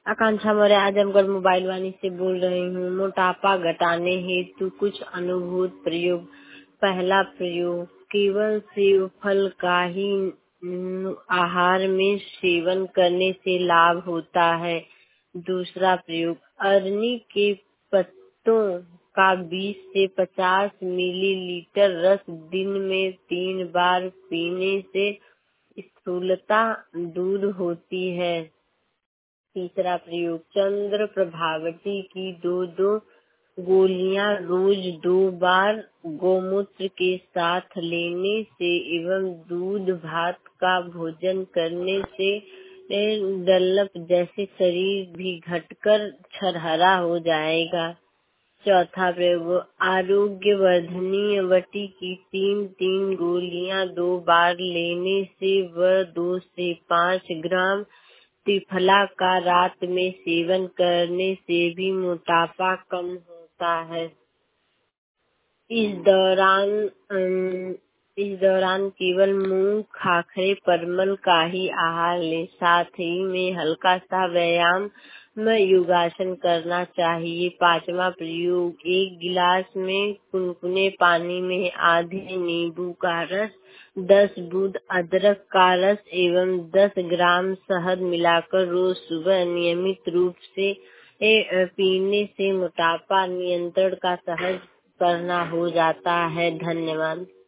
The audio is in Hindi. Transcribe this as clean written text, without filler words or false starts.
आकांक्षा मौर्य आजमगढ़ मोबाइल वाणी से बोल रही हूँ। मोटापा घटाने हेतु कुछ अनुभूत प्रयोग। पहला प्रयोग, केवल सेब फल का ही आहार में सेवन करने से लाभ होता है। दूसरा प्रयोग, अरनी के पत्तों का 20 से 50 मिलीलीटर रस दिन में 3 बार पीने से स्थूलता दूर होती है। तीसरा प्रयोग, चंद्र प्रभावती की 2-2 गोलियां रोज 2 बार गौमूत्र के साथ लेने से एवं दूध भात का भोजन करने से डल्लप जैसे शरीर भी घटकर छरहरा हो जाएगा। चौथा प्रयोग, आरोग्य वर्धनीय वटी की 3-3 गोलियां 2 बार लेने से व 2 से 5 ग्राम त्रिफला का रात में सेवन करने से भी मोटापा कम होता है। इस दौरान केवल मूंग, खाखरे, परमल का ही आहार लें। साथ ही में हल्का सा व्यायाम में योगासन करना चाहिए। पांचवा प्रयोग, 1 गिलास में कुनकुने पानी में आधे नींबू का रस, 10 बूंद अदरक का रस एवं 10 ग्राम शहद मिलाकर रोज सुबह नियमित रूप से पीने से मोटापा नियंत्रण का सहज करना हो जाता है। धन्यवाद।